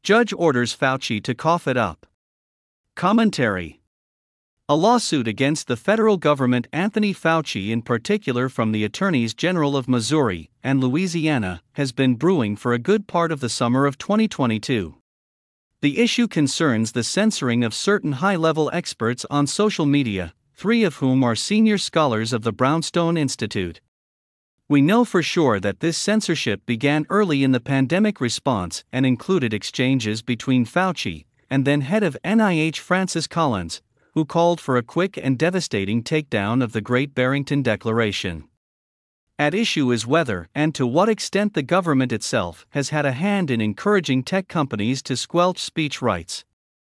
Judge orders Fauci to cough it up. Commentary. A lawsuit against the federal government, Anthony Fauci in particular, from the attorneys general of Missouri and Louisiana, has been brewing for a good part of the summer of 2022. The issue concerns the censoring of certain high-level experts on social media, 3 of whom are senior scholars of the Brownstone Institute. We know for sure that this censorship began early in the pandemic response and included exchanges between Fauci and then head of NIH Francis Collins, who called for a quick and devastating takedown of the Great Barrington Declaration. At issue is whether and to what extent the government itself has had a hand in encouraging tech companies to squelch speech rights.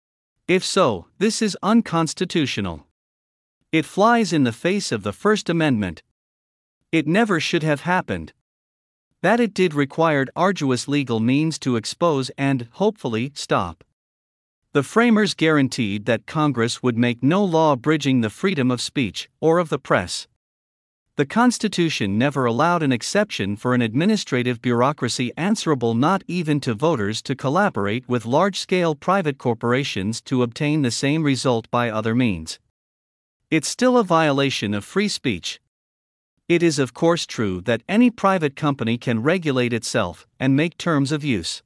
If so, this is unconstitutional. It flies in the face of the First Amendment. It never should have happened. That it did required arduous legal means to expose and, hopefully, stop. The framers guaranteed that Congress would make no law abridging the freedom of speech or of the press. The Constitution never allowed an exception for an administrative bureaucracy answerable not even to voters to collaborate with large-scale private corporations to obtain the same result by other means. It's still a violation of free speech. It is of course true that any private company can regulate itself and make terms of use.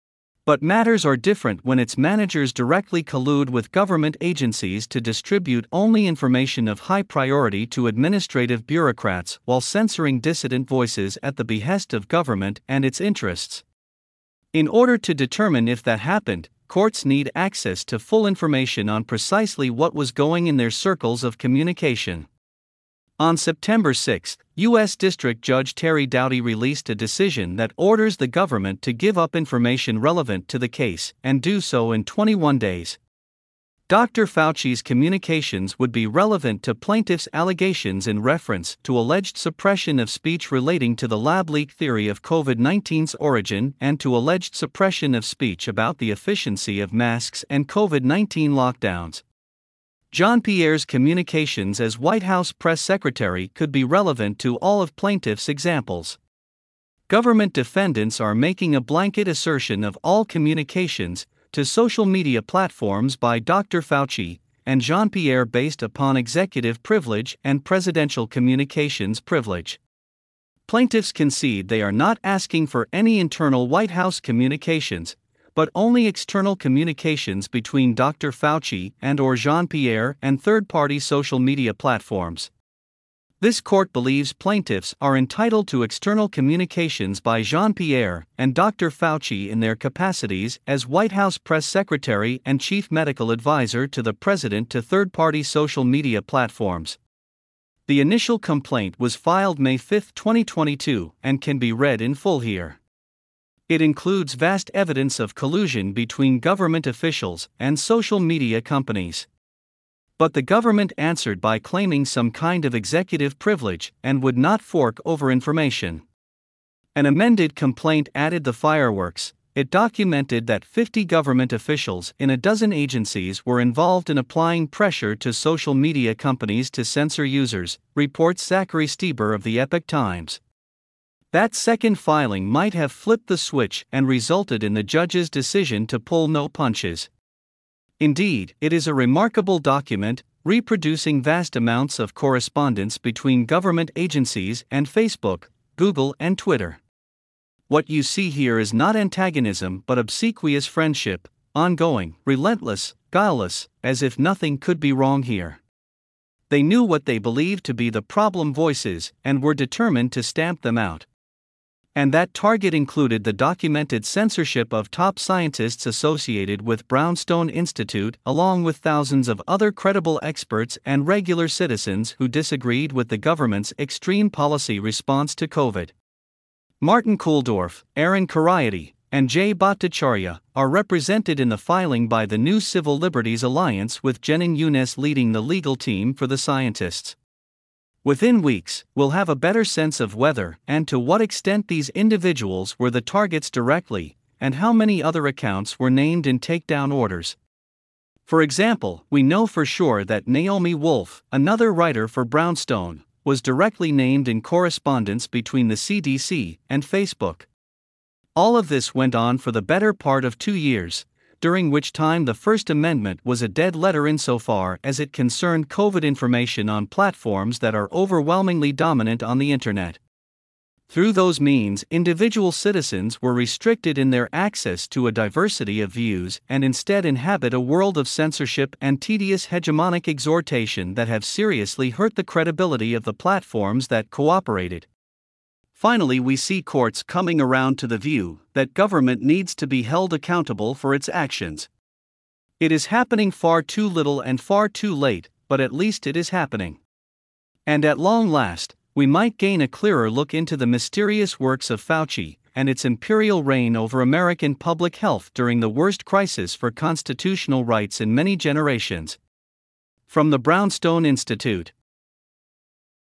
But matters are different when its managers directly collude with government agencies to distribute only information of high priority to administrative bureaucrats while censoring dissident voices at the behest of government and its interests. In order to determine if that happened, courts need access to full information on precisely what was going in their circles of communication. On September 6, U.S. District Judge Terry Doughty released a decision that orders the government to give up information relevant to the case and do so in 21 days. Dr. Fauci's communications would be relevant to plaintiffs' allegations in reference to alleged suppression of speech relating to the lab leak theory of COVID-19's origin and to alleged suppression of speech about the efficiency of masks and COVID-19 lockdowns. Jean-Pierre's communications as White House press secretary could be relevant to all of plaintiffs' examples. Government defendants are making a blanket assertion of all communications to social media platforms by Dr. Fauci and Jean-Pierre based upon executive privilege and presidential communications privilege. Plaintiffs concede they are not asking for any internal White House communications, but only external communications between Dr. Fauci and/or Jean-Pierre and third-party social media platforms. This court believes plaintiffs are entitled to external communications by Jean-Pierre and Dr. Fauci in their capacities as White House press secretary and chief medical advisor to the president to third-party social media platforms. The initial complaint was filed May 5, 2022, and can be read in full here. It includes vast evidence of collusion between government officials and social media companies. But the government answered by claiming some kind of executive privilege and would not fork over information. An amended complaint added the fireworks. It documented that 50 government officials in a dozen agencies were involved in applying pressure to social media companies to censor users, reports Zachary Stieber of the Epoch Times. That second filing might have flipped the switch and resulted in the judge's decision to pull no punches. Indeed, it is a remarkable document, reproducing vast amounts of correspondence between government agencies and Facebook, Google, and Twitter. What you see here is not antagonism but obsequious friendship, ongoing, relentless, guileless, as if nothing could be wrong here. They knew what they believed to be the problem voices and were determined to stamp them out. And that target included the documented censorship of top scientists associated with Brownstone Institute, along with thousands of other credible experts and regular citizens who disagreed with the government's extreme policy response to COVID. Martin Kulldorff, Aaron Khariati, and Jay Bhattacharya are represented in the filing by the New Civil Liberties Alliance, with Jenin Younes leading the legal team for the scientists. Within weeks, we'll have a better sense of whether and to what extent these individuals were the targets directly, and how many other accounts were named in takedown orders. For example, we know for sure that Naomi Wolf, another writer for Brownstone, was directly named in correspondence between the CDC and Facebook. All of this went on for the better part of 2 years, during which time the First Amendment was a dead letter insofar as it concerned COVID information on platforms that are overwhelmingly dominant on the Internet. Through those means, individual citizens were restricted in their access to a diversity of views and instead inhabit a world of censorship and tedious hegemonic exhortation that have seriously hurt the credibility of the platforms that cooperated. Finally, we see courts coming around to the view that government needs to be held accountable for its actions. It is happening far too little and far too late, but at least it is happening. And at long last, we might gain a clearer look into the mysterious works of Fauci and its imperial reign over American public health during the worst crisis for constitutional rights in many generations. From the Brownstone Institute.